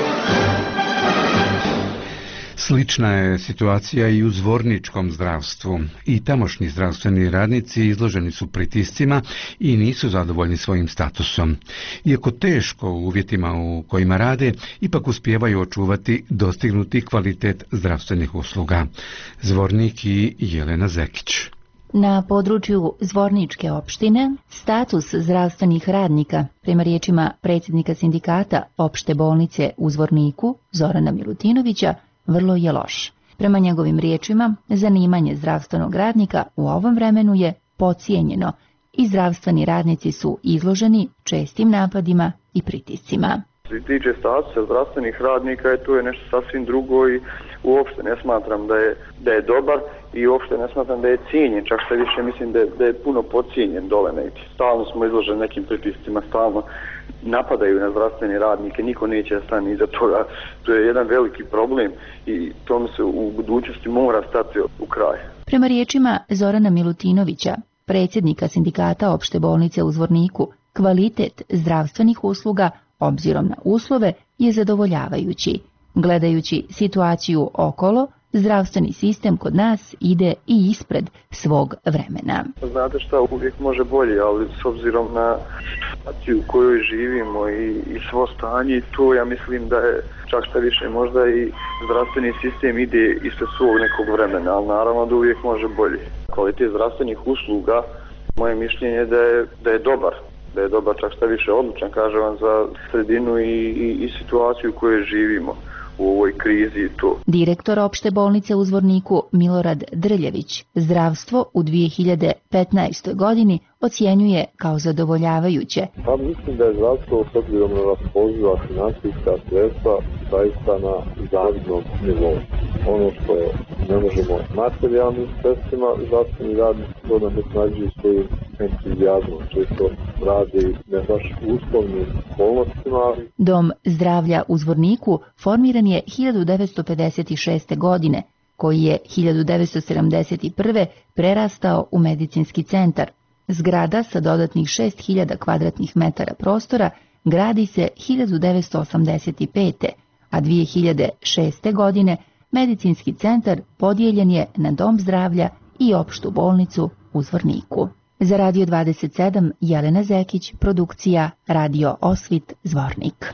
Slična je situacija i u zvorničkom zdravstvu. I tamošnji zdravstveni radnici izloženi su pritiscima i nisu zadovoljni svojim statusom. Iako teško u uvjetima u kojima rade, ipak uspijevaju očuvati dostignuti kvalitet zdravstvenih usluga. Zvornik i Jelena Zekić. Na području Zvorničke opštine status zdravstvenih radnika, prema riječima predsjednika sindikata opšte bolnice u Zvorniku, Zorana Milutinovića, vrlo je loš. Prema njegovim riječima, zanimanje zdravstvenog radnika u ovom vremenu je podcijenjeno i zdravstveni radnici su izloženi čestim napadima i pritiscima. Što se tiče statusa zdravstvenih radnika, to je nešto sasvim drugo i uopšte ne smatram da je, da je dobar i uopšte ne smatram da je cijenjen, čak što više mislim da je, da je puno podcijenjen dole neki. Stalno smo izloženi nekim pritiscima, stalno napadaju na zdravstvene radnike, niko neće da stane iza toga. To je jedan veliki problem i tome se u budućnosti mora stati u kraj. Prema riječima Zorana Milutinovića, predsjednika sindikata opšte bolnice u Zvorniku, kvalitet zdravstvenih usluga obzirom na uslove je zadovoljavajući. Gledajući situaciju okolo, zdravstveni sistem kod nas ide i ispred svog vremena. Znate šta, uvijek može bolje, ali s obzirom na situaciju u kojoj živimo i, i svo stanje, to ja mislim da je čak šta više možda i zdravstveni sistem ide ispred svog nekog vremena, ali naravno da uvijek može bolje. Kvalitet zdravstvenih usluga, moje mišljenje je da je, da je dobar. da je dobar, čak šta više odlučan, kažem vam, za sredinu i, i, i situaciju u kojoj živimo u ovoj krizi i to. Direktor opšte bolnice u Zvorniku Milorad Drljević zdravstvo u dvije hiljade petnaestoj godini ocjenjuje kao zadovoljavajuće. Pa mislim da je zdravstvo s obzirom na raspoloživa financijska sredstva zaista na zavidnom nivou. Ono što ne možemo materijalnim sredstvima zdravstveni radnici to nam osnađuju svojim entuzijazmom, često rade ne baš u uslovnim okolnostima. Dom zdravlja u Zvorniku formiran je hiljadu devetsto pedeset šeste. godine, koji je hiljadu devetsto sedamdeset prve. prerastao u medicinski centar. Zgrada sa dodatnih šest hiljada kvadratnih metara prostora gradi se hiljadu devetsto osamdeset pete. a dvije hiljade šeste. godine medicinski centar podijeljen je na dom zdravlja i opštu bolnicu u Zvorniku. Za Radio dvadeset sedam Jelena Zekić, produkcija Radio Osvit Zvornik.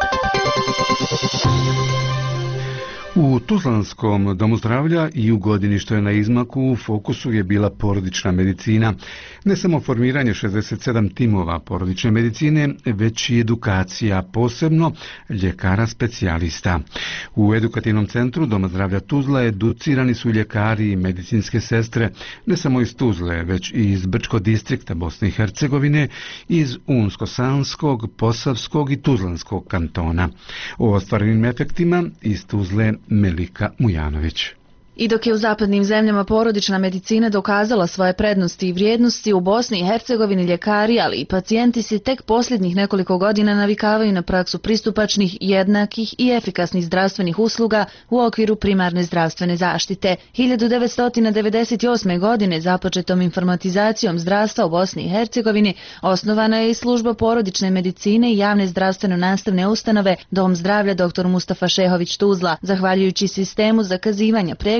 U Tuzlanskom domu zdravlja i u godini što je na izmaku u fokusu je bila porodična medicina. Ne samo formiranje šezdeset sedam timova porodične medicine, već i edukacija, posebno ljekara specijalista. U edukativnom centru Doma zdravlja Tuzla educirani su ljekari i medicinske sestre, ne samo iz Tuzle, već i iz Brčko distrikta Bosne i Hercegovine, iz Unsko-Sanskog, Posavskog i Tuzlanskog kantona. O ostvarenim efektima iz Tuzle Melika Mujanović. I dok je u zapadnim zemljama porodična medicina dokazala svoje prednosti i vrijednosti, u Bosni i Hercegovini ljekari, ali i pacijenti se tek posljednjih nekoliko godina navikavaju na praksu pristupačnih, jednakih i efikasnih zdravstvenih usluga u okviru primarne zdravstvene zaštite. hiljadu devetsto devedeset osme. godine započetom informatizacijom zdravstva u Bosni i Hercegovini osnovana je i služba porodične medicine i javne zdravstveno-nastavne ustanove Dom zdravlja dr Mustafa Šehović Tuzla, zahvaljujući sistemu zakazivanja pregleda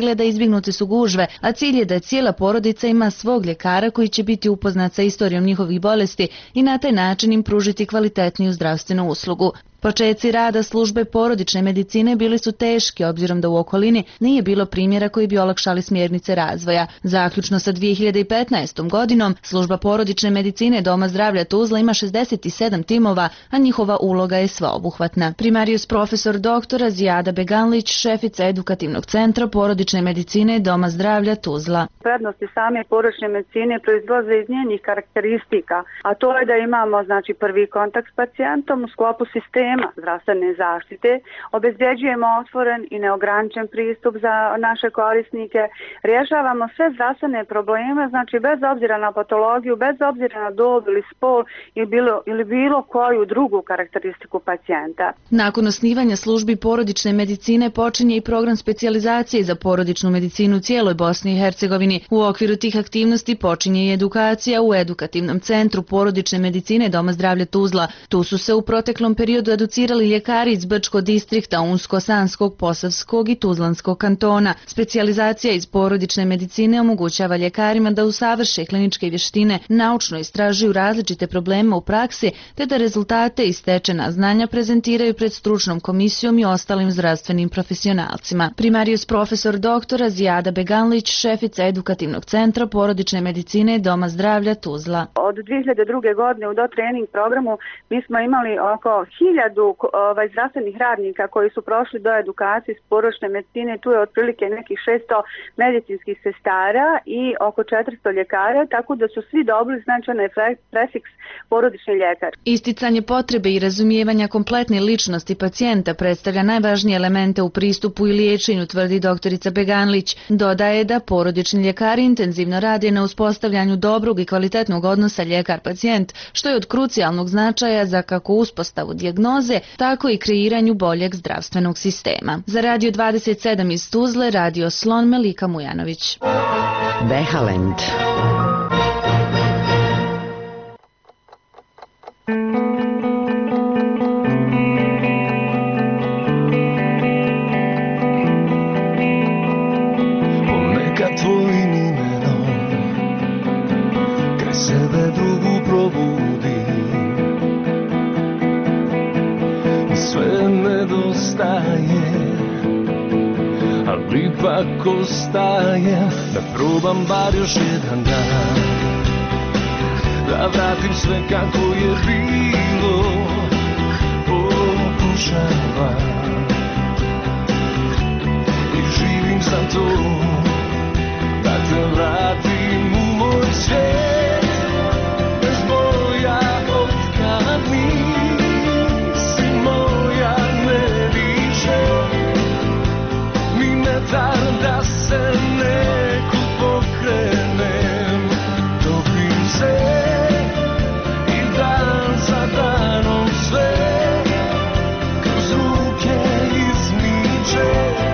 pregleda izbjegnute su gužve, a cilj je da cijela porodica ima svog ljekara koji će biti upoznat sa istorijom njihovih bolesti i na taj način im pružiti kvalitetniju zdravstvenu uslugu. Počeci rada službe porodične medicine bili su teški, obzirom da u okolini nije bilo primjera koji bi olakšali smjernice razvoja. Zaključno sa dvije hiljade petnaestom godinom, služba porodične medicine Doma zdravlja Tuzla ima šezdeset sedam timova, a njihova uloga je sveobuhvatna. Primarijus profesor doktora Zijada Beganlić, šefica edukativnog centra porodične medicine Doma zdravlja Tuzla. Prednosti same porodične medicine proizlaze iz njenih karakteristika, a to je da imamo znači prvi kontakt s pacijentom u sklopu sistema zdravstvene zaštite, obezbeđujemo otvoren i neograničen pristup za naše korisnike, rješavamo sve zdravstvene probleme, znači bez obzira na patologiju, bez obzira na dob ili spol ili bilo, ili bilo koju drugu karakteristiku pacijenta. Nakon osnivanja službi porodične medicine počinje i program specijalizacije za porodičnu medicinu u cijeloj Bosni i Hercegovini. U okviru tih aktivnosti počinje i edukacija u edukativnom centru porodične medicine Doma zdravlja Tuzla. Tu su se u proteklom periodu educirali ljekari iz Brčkog distrikta, Unsko-Sanskog, Posavskog i Tuzlanskog kantona. Specijalizacija iz porodične medicine omogućava ljekarima da usavrše kliničke vještine, naučno istražuju različite probleme u praksi, te da rezultate i stečena znanja prezentiraju pred stručnom komisijom i ostalim zdravstvenim profesionalcima. Primarijus profesor doktora Zijada Beganlić, šefica edukativnog centra porodične medicine Doma zdravlja Tuzla. Od dvije hiljade druge. godine u do trening programu mi smo imali oko hiljadu ovaj, zdravstvenih radnika koji su prošli do edukacije iz porodične medicine. Tu je otprilike nekih šesto medicinskih sestara i oko četiristo ljekara, tako da su svi dobili značajni prefiks porodični ljekar. Isticanje potrebe i razumijevanja kompletne ličnosti pacijenta predstavlja najvažnije elemente u pristupu i liječenju, tvrdi doktorica Beganlić. Dodaje da porodični ljekari intenzivno rade na uspostavljanju dobrog i kvalitetnog odnosa ljekar-pacijent, što je od krucijalnog značaja za kako uspostavu dijagnoze, tako i kreiranju boljeg zdravstvenog sistema. Za Radio dvadeset sedam iz Tuzle, Radio Slon, Melika Mujanović. Behalend. Ponekad tvojim imenom kraj sebe drugu probudi i sve nedostaje, ali ipak ostaje da probam bar još jedan dan, da vratim sve kako je bilo. Pokušavam i živim za to da te vratim u moj svijet bez boja od kad nisi moja, ne više ni metar da se nekud pokrenem. Topim se i dan za danom sve kroz ruke izmiče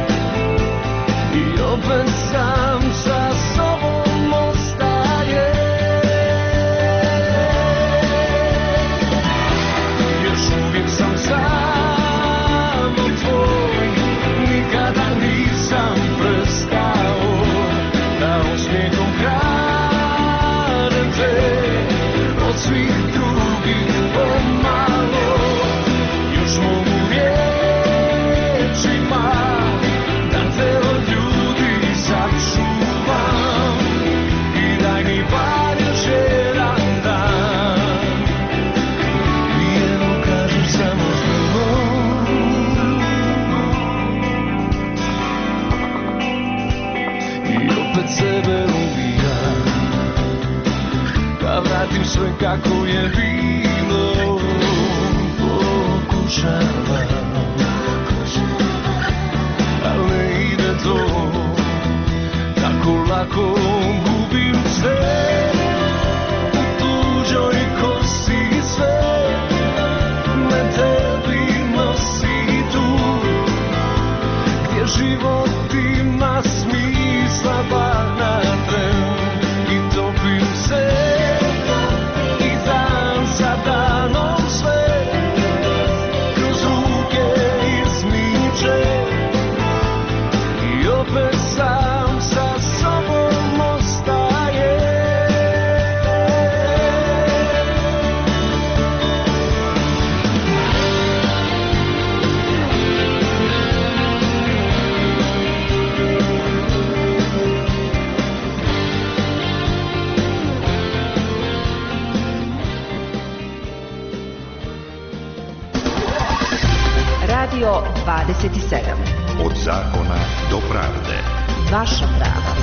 i opet sam sa sobom ostaje. Još uvijek sam samo tvoj, nikada nisam prestao da osmijehom kradem te od svih drugih pomalo. Još mogu riječima da te od ljudi sačuvam i daj mi bar još jedan dan. I evo kažeš samo zbog i opet sebe ubijam da vratim sve kako je bilo. Pokušavam, ali ne ide to tako lako. Gubim sve u tuđoj kosi, sve me tebi nosi tu gdje život ima smisla bar na tren. I topim se i dan za danom sve kroz ruke Radio dvadeset sedam. Od zakona do pravde. Vaša prava.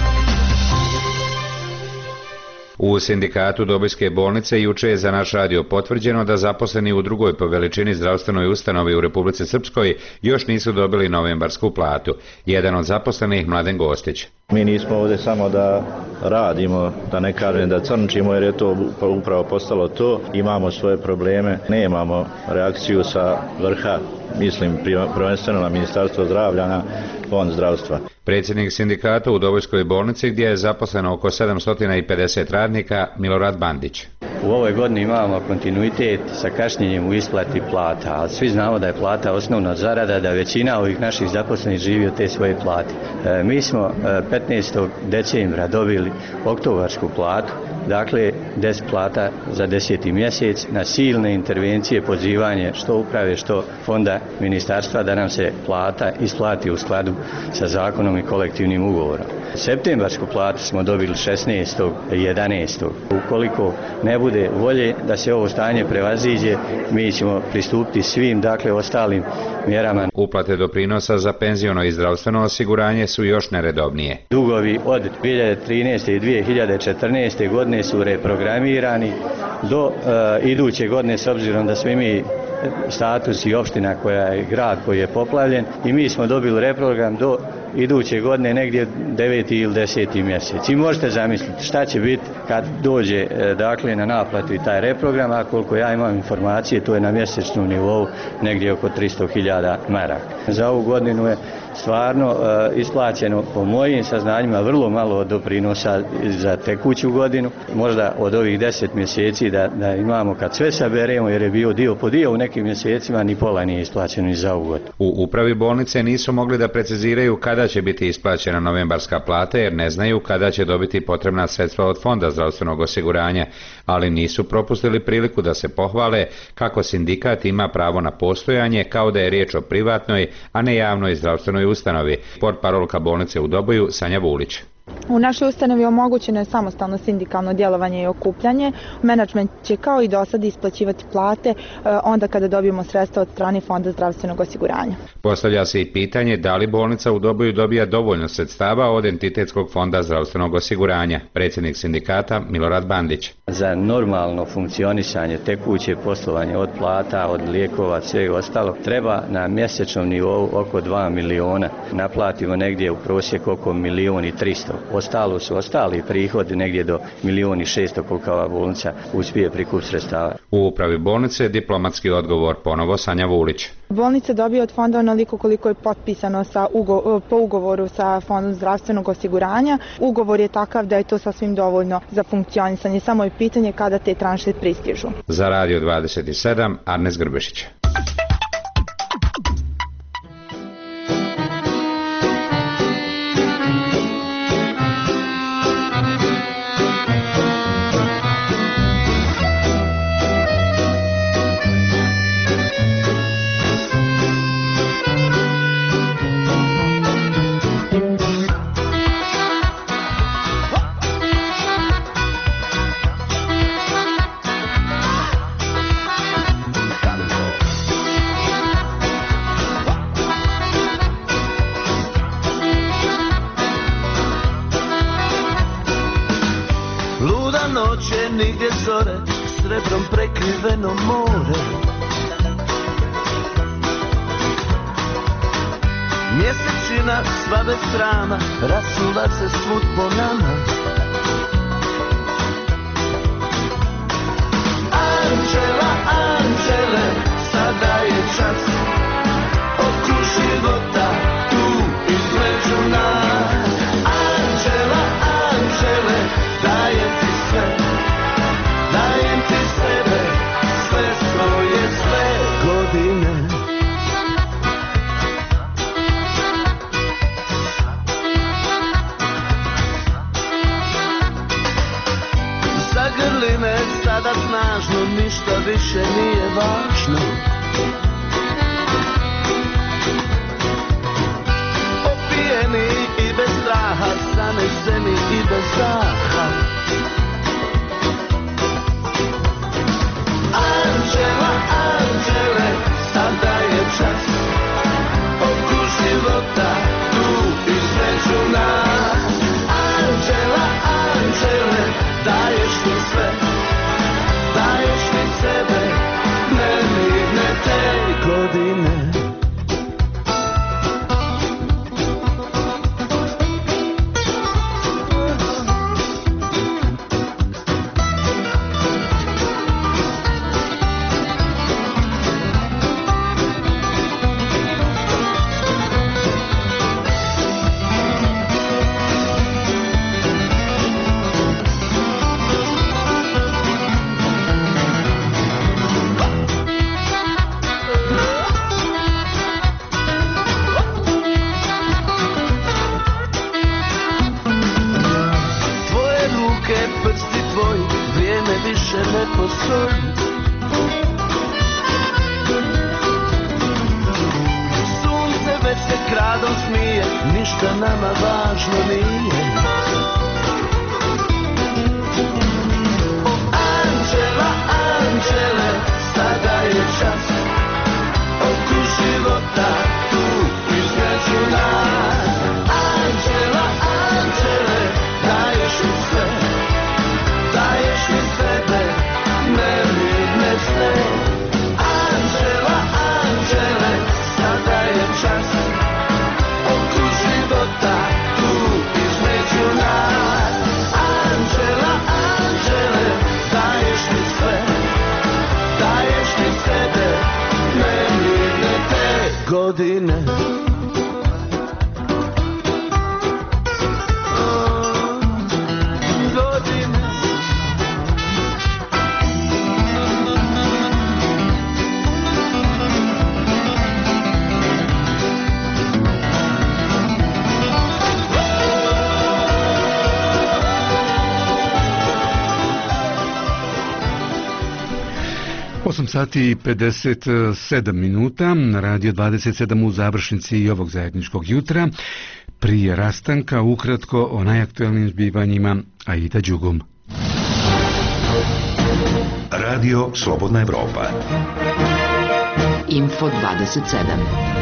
U sindikatu Dobojske bolnice juče je za naš radio potvrđeno da zaposleni u drugoj po veličini zdravstvenoj ustanovi u Republici Srpskoj još nisu dobili novembarsku platu. Jedan od zaposlenih, Mladen Gostić. Mi nismo ovdje samo da radimo, da ne kažem da crnčimo, jer je to upravo postalo to. Imamo svoje probleme, nemamo reakciju sa vrha, mislim prvenstveno na Ministarstvo zdravlja, na Fond zdravstva. Predsjednik sindikata u Dobojskoj bolnici, gdje je zaposleno oko sedamsto pedeset radnika, Milorad Bandić. U ovoj godini imamo kontinuitet sa kašnjenjem u isplati plata, ali svi znamo da je plata osnovna zarada, da većina ovih naših zaposlenih živi od te svoje plate. E, mi smo petnaestog decembra dobili oktobarsku platu, dakle deset plata za deseti mjesec, na silne intervencije, pozivanje što uprave, što fonda ministarstva da nam se plata isplati u skladu sa zakonom i kolektivnim ugovorom. Septembarsku platu smo dobili šesnaestog jedanaestog Ukoliko ne bude volje da se ovo stanje prevaziđe, mi ćemo pristupiti svim, dakle, ostalim mjerama. Uplate doprinosa za penziono i zdravstveno osiguranje su još neredovnije. Dugovi od dvije hiljade trinaeste i dvije hiljade četrnaeste godine su reprogramirani do uh, iduće godine, s obzirom da smo mi status i opština koja je grad koji je poplavljen, i mi smo dobili reprogram do iduće godine negdje deveti ili deseti mjesec. I možete zamisliti šta će biti kad dođe dakle na naplatu i taj reprogram, a koliko ja imam informacije, to je na mjesečnom nivou negdje oko tristo hiljada maraka. Za ovu godinu je stvarno e, isplaćeno po mojim saznanjima vrlo malo doprinosa za tekuću godinu. Možda od ovih deset mjeseci da, da imamo, kad sve saberemo, jer je bio dio po dio u nekim mjesecima, ni pola nije isplaćeno i za ovu godinu. U upravi bolnice nisu mogli da preciziraju kada će biti isplaćena novembarska plata, jer ne znaju kada će dobiti potrebna sredstva od Fonda zdravstvenog osiguranja, ali nisu propustili priliku da se pohvale kako sindikat ima pravo na postojanje, kao da je riječ o privatnoj, a ne javnoj zdravstvenoj ustanovi. Portparolka bolnice u Doboju, Sanja Vulić. U našoj ustanovi omogućeno je samostalno sindikalno djelovanje i okupljanje. Menadžment će kao i do sada isplaćivati plate onda kada dobijemo sredstva od strane Fonda zdravstvenog osiguranja. Postavlja se i pitanje da li bolnica u Doboju dobija dovoljno sredstava od entitetskog Fonda zdravstvenog osiguranja. Predsjednik sindikata Milorad Bandić. Za normalno funkcionisanje, tekuće poslovanje od plata, od lijekova, sve ostalo, treba na mjesečnom nivou oko dva miliona. Naplatimo negdje u prosjeku oko milion i tristo. Ostalo su ostali prihodi negdje do milion i šesto koliko ova bolnica uspije prikupiti sredstava. U upravi bolnice diplomatski odgovor, ponovo Sanja Vulić. Bolnica dobije od fonda onoliko koliko je potpisano sa ugo, po ugovoru sa Fondom zdravstvenog osiguranja. Ugovor je takav da je to sasvim dovoljno za funkcionisanje. Samo je pitanje kada te tranše pristižu. Za Radio dvadeset sedam, Arnes Grbešić. Nigdje zore, srebrom prekriveno more. Mjesečina sva bez trama, rasuva se svud po nama. Anđela, anđele, sada je čas oko života tu između nas. Anđela, anđele, dajem ti sve, dajem ti sebe, sve svoje, sve godine. Zagrli me sada snažno, ništa više nije važno. Opijeni i bez straha, zaneseni i bez daha. Anđela, anđele, sada je čas godine. osam sati i pedeset sedam minuta, na radio dvadeset sedam u završnici i ovog zajedničkog jutra. Prije rastanka ukratko o najaktualnim zbivanjima Aida Đugum. Radio Slobodna Evropa. Info dvadeset sedam.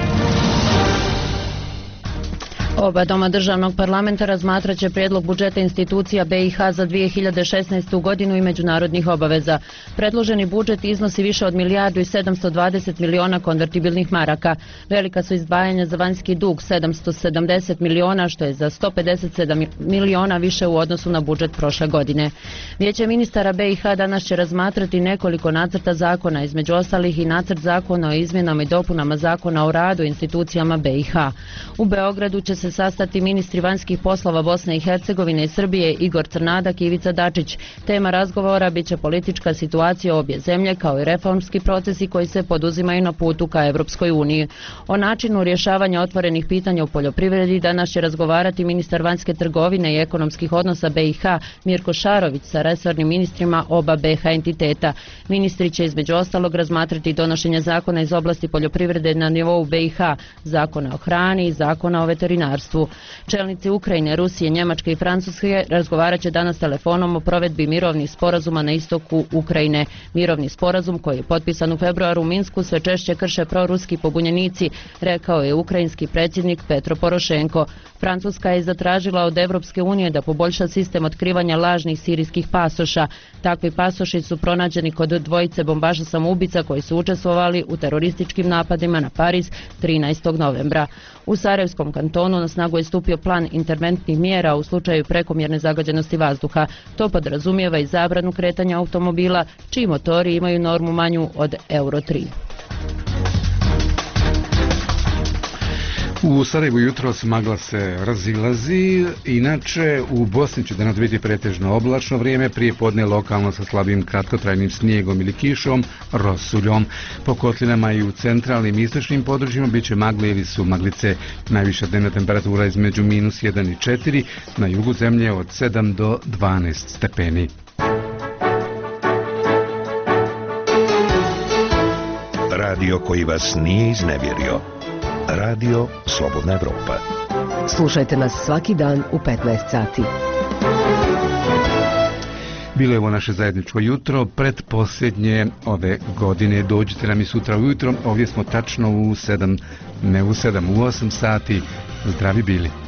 Oba doma državnog parlamenta razmatraće prijedlog budžeta institucija be i ha za dvije hiljade šesnaestu godinu i međunarodnih obaveza. Predloženi budžet iznosi više od milijardu i sedamsto dvadeset miliona konvertibilnih maraka. Velika su izdvajanja za vanjski dug sedamsto sedamdeset miliona, što je za sto pedeset sedam miliona više u odnosu na budžet prošle godine. Vijeće ministara be i ha danas će razmatrati nekoliko nacrta zakona, između ostalih i nacrt zakona o izmjenama i dopunama zakona o radu institucijama be i ha. U Beogradu će se sastati ministri vanjskih poslova Bosne i Hercegovine i Srbije Igor Crnadak i Ivica Dačić. Tema razgovora biće politička situacija obje zemlje kao i reformski procesi koji se poduzimaju na putu ka Evropskoj uniji. O načinu rješavanja otvorenih pitanja u poljoprivredi danas će razgovarati ministar vanjske trgovine i ekonomskih odnosa be i ha Mirko Šarović sa resornim ministrima oba be ha entiteta. Ministri će između ostalog razmatrati donošenje zakona iz oblasti poljoprivrede na nivou be i ha, zakona o hrani i zakona o veterinarstvu. Čelnici Ukrajine, Rusije, Njemačke i Francuske razgovarat će danas telefonom o provedbi mirovnih sporazuma na istoku Ukrajine. Mirovni sporazum koji je potpisan u februaru u Minsku sve češće krše proruski pobunjenici, rekao je ukrajinski predsjednik Petro Porošenko. Francuska je zatražila od Evropske unije da poboljša sistem otkrivanja lažnih sirijskih pasoša. Takvi pasoši su pronađeni kod dvojice bombaša samoubica koji su učestvovali u terorističkim napadima na Pariz trinaestog novembra. U Sarajevskom kantonu na snagu je stupio plan interventnih mjera u slučaju prekomjerne zagađenosti vazduha. To podrazumijeva i zabranu kretanja automobila čiji motori imaju normu manju od euro tri. U Sarajevu jutros magla se razilazi, inače u Bosni će danas biti pretežno oblačno vrijeme, prije podne lokalno sa slabim kratkotrajnim snijegom ili kišom, rosuljom. Po kotlinama i u centralnim i istočnim područjima bit će magle ili su maglice. Najviša dnevna temperatura između minus jedan i četiri, na jugu zemlje od sedam do dvanaest stepeni. Radio koji vas nije iznevjerio. Radio Slobodna Evropa. Slušajte nas svaki dan u petnaest sati. Bilo je ovo naše zajedničko jutro, pretposljednje ove godine. Dođite nam i sutra ujutro, ovdje smo tačno u sedam, ne u sedam, u osam sati. Zdravi bili.